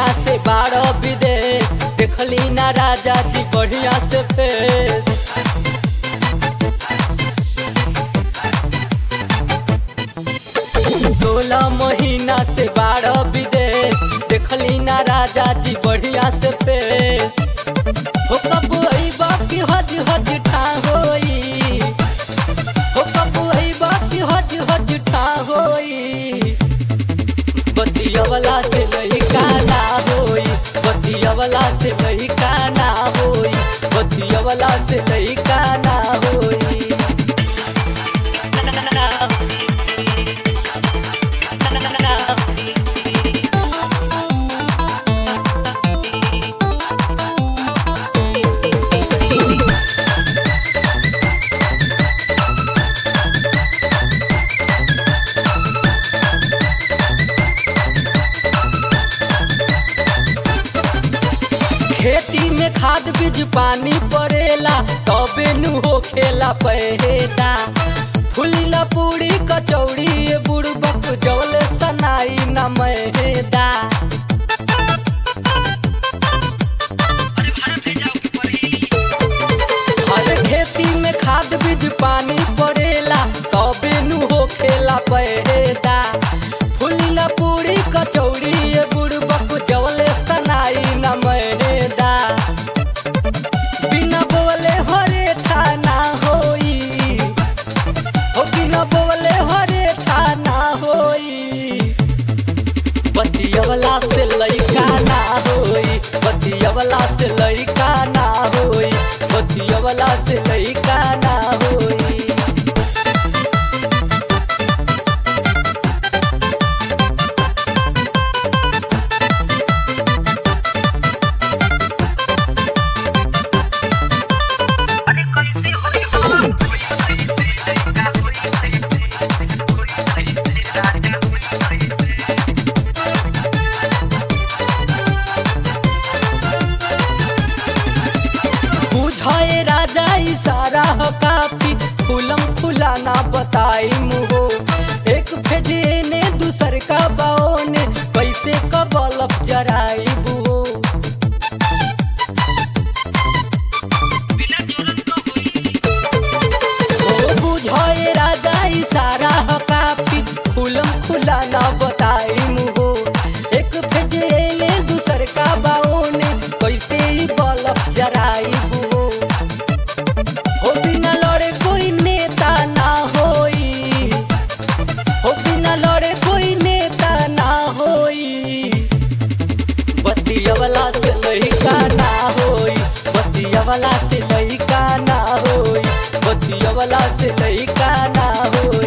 महीना से 12 विदेश देखली ना राजा जी बढ़िया से फेस। 16 महीना से 12 विदेश देखली ना राजा जी बढ़िया से फेस। हो कब अइबा की हज हज ठा होई, हो कब अइबा की हज हज ठा होई। बतियवला से लइका ना होई, बतियवला से लइका ना होई, बतियवला से लइका ना होई। खेती में खाद बीज पानी पड़ेला तबे नु हो खेला पैदा। फुलीला पूरी कचौड़ी ये बुड़बक जौले सनाई न मैदा। हर खेती में खाद बीज पानी पड़ेला तबे नु हो खेला पैदा। फुलीला पूरी कचौड़ी ये बुड़बक जौले सनाई न मैदा। बिना बोले हरे थाना होई, हो बिना बोले हरे थाना होई। बतियवला से लइका ना होई, बतियवला से लइका ना होई, बतियवला से लइका ना होई। बुझाए राजा इशारा हो काफी, खुलम खुला ना बताई मुहो। एक भेजे ने दूसर का बाओ ने कैसे कबलप जराई बुहो। बुझाए राजा इशारा हो काफी, खुलम खुला ना बताई मुहो। एक भेजे ने दूसर का बाओ ने कैसे बलप जराई बुहो। हो बिना लड़े कोई नेता ना होई, हो बिना लड़े कोई नेता ना होई। बतियवला से लइका ना होई, बतियवला से लइका ना होई, बतियवला से लइका ना होई।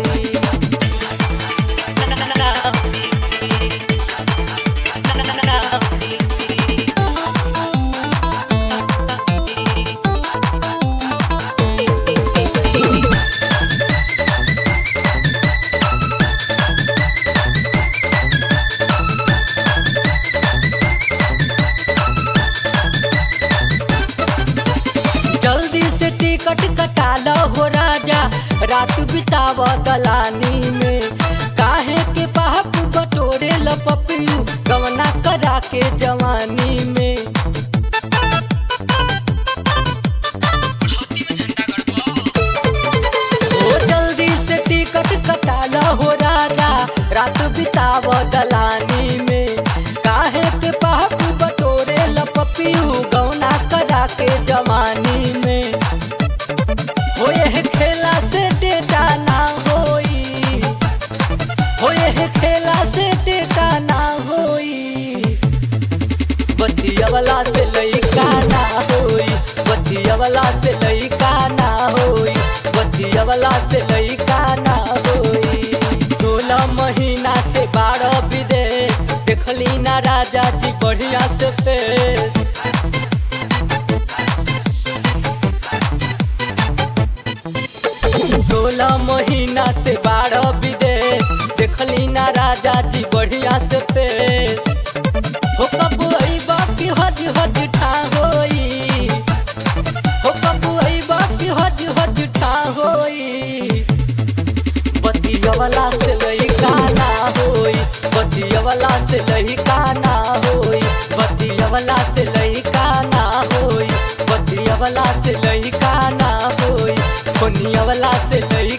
जल्दी से टिकट कटा लो हो राजा, रात बिताव दलानी में। काहे के बाप बटोरे लपपियू गवना करा के जवानी में। ओ जल्दी से टिकट कटा लो हो राजा, रात बिताव दलानी में। काहे के बाप बटोरे लपपियू गवना करा के जवानी में। हो ये खेला से डेटा ना होई, हो ये खेला से डेटा ना होई। बतियवला से लइका ना होई, बतियवला से लइका ना होई, बतियवला से लइका ना होई। 16 महीना से 12 विदेश देखली ना राजा जी बढ़िया से फेस। 16 महीना से 12 विदेश देखली ना राजा जी बढ़िया से फेस। हो कब अइबा की हज हज ठा होई, हो कब अइबा की हज हज ठा होई। बतियवला से लइका ना होई, बतियवला से लइका ना होई, बतियवला से लइका ना होई, बतियवला से लइका ना होई, फोनियवला से लइका